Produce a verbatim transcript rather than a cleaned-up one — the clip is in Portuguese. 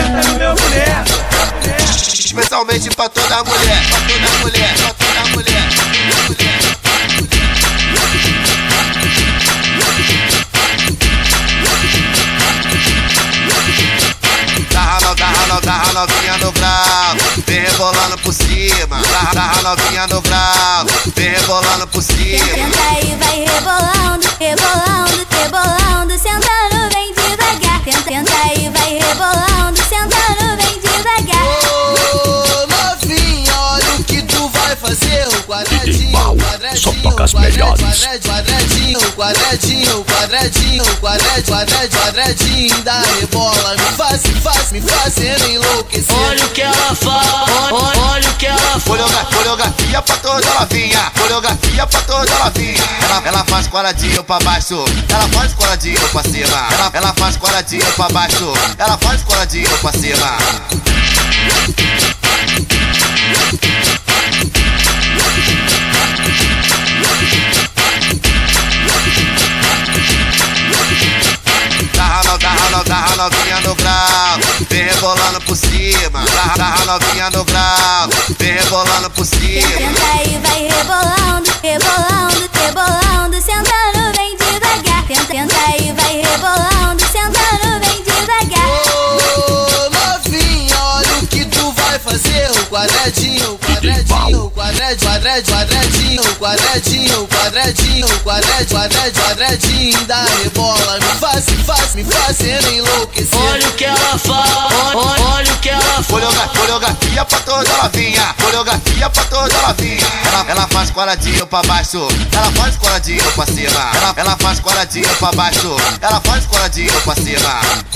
no meu mulher. Especialmente pra toda mulher, pra toda mulher, pra toda mulher. Tá novinha no grau, vem rebolando por cima. Tá novinha no grau, vem rebolando por cima. Senta aí, vai rebolando, rebolando, rebolando, sentando bem devagar. Senta aí, vai rebolando, sentando bem devagar. Ô novinha, olha o que tu vai fazer. O quadradinho, quadradinho, só toca as melhores. Quadradinho, quadradinho, quadradinho, quadradinho, quadradinho, quadradinho da rebola. Me faz, me faz, me fazendo enlouquecer. Olha o que ela faz, olha, olha o que ela faz. Coreografia pra toda novinha, coreografia pra toda novinha. Ela, ela faz quadradinho pra baixo, ela faz quadradinho pra cima. Ela, ela faz quadradinho pra baixo, ela faz quadradinho pra cima. Tá novinha no grau, vem rebolando por cima. Tá novinha no grau, vem rebolando por cima. Senta aí, vai rebolando, rebolando, rebolando, sentando bem devagar. Senta aí, vai rebolando, sentando bem devagar. Ô novinha, olha o que tu vai fazer. O quadradinho, quadradinho, quadradinho, quadradinho, quadradinho, quadradinho, quadradinho, quadradinho, quadradinho da rebola. Me faz, me faz, me fazendo enlouquecer. Olha o que ela faz, olha, olha o que ela faz. Coreografia pra toda novinha, coreografia pra toda novinha. Ela, ela faz quadradinho pra baixo, ela faz quadradinho pra cima. Ela, ela faz quadradinho pra baixo, ela faz quadradinho pra cima.